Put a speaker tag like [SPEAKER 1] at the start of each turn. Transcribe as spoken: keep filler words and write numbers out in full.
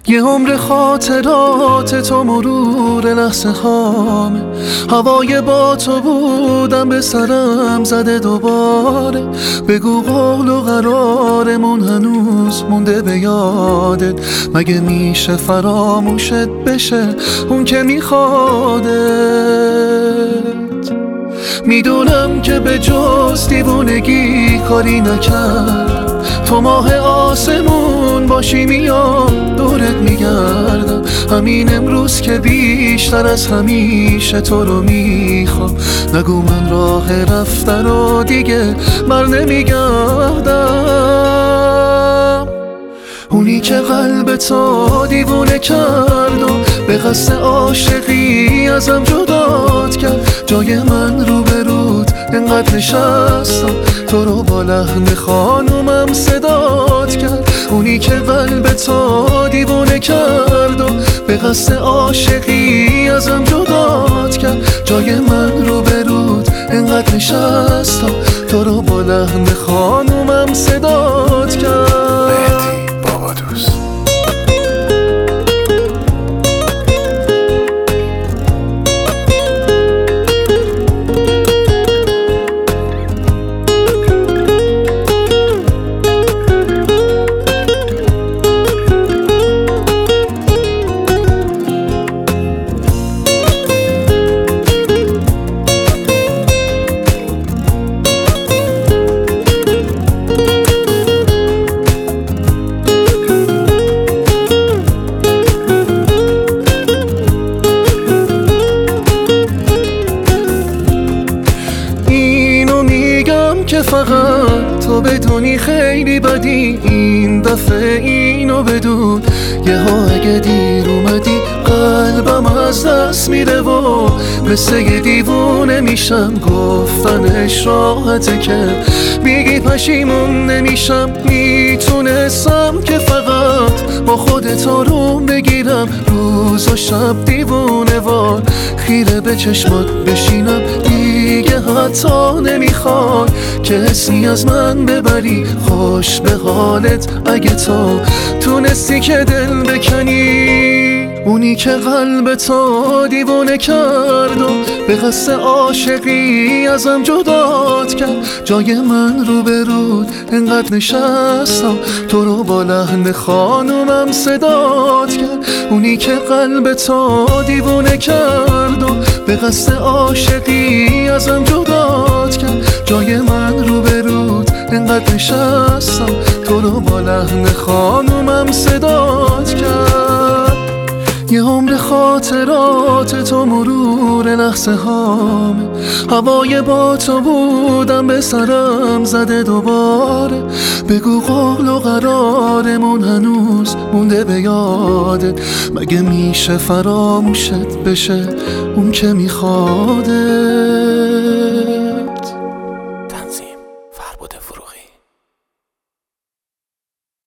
[SPEAKER 1] یه عمر خاطرات تو مرور لحظه هامه، هوای با تو بودم به سرم زده دوباره. بگو قول و قرارمون هنوز مونده به یادت، مگه میشه فراموشت بشه اون که میخوادت؟ میدونم که به جز دیوونگی کاری نکردم، تو ماه آسمون باشی میام دورت میگردم. همین امروز که بیشتر از همیشه تو رو میخوام، نگو من راه رفتن رو دیگه بر نمیگردم. اونی که قلب تو دیوونه کرد و به قصد عاشقی ازم جدات کرد، جای من رو به رود انقدر نشستم تو رو با لحن خانومم صدات کرد. اونی که قلب تو دیوونه کرد و به قصد عاشقی ازم جدات کرد، جای من رو به رود انقدر نشستم تو رو با لحن خانومم صدات کرد. که فقط تو بدونی خیلی بدی این دفعه، اینو بدون یه ها اگه دیر اومدی قلبم از دست میره و مثل یه دیوونه میشم. گفتنش راحته که میگی پشیمون نمیشم، میتونستم که فقط با خودت آروم بگیرم، روز و شب دیوونه وار خیره به چشمات بشینم. دیگه حتی نمیخوای که اسمی از من ببری، خوش به حالت اگه تو تونستی که دل بکنی. اونی که قلب تو دیوونه کرد و به قصد عاشقی ازم جدات کرد، جای من رو به رود انقدر نشستم تو رو با لحن خانومم صدات کرد. اونی که قلب تو دیوونه کرد و به قصد عاشقی ازم جدات کرد، جای من رو به رود انقدر نشستم تو رو با لحن خانومم صدات کرد. یه عمر خاطرات تو مرور لحظه هامه، هوای با تو بودم به سرم زده دوباره. بگو قول و قرارمون هنوز مونده به یادت، مگه میشه فراموشت بشه اون که میخواده؟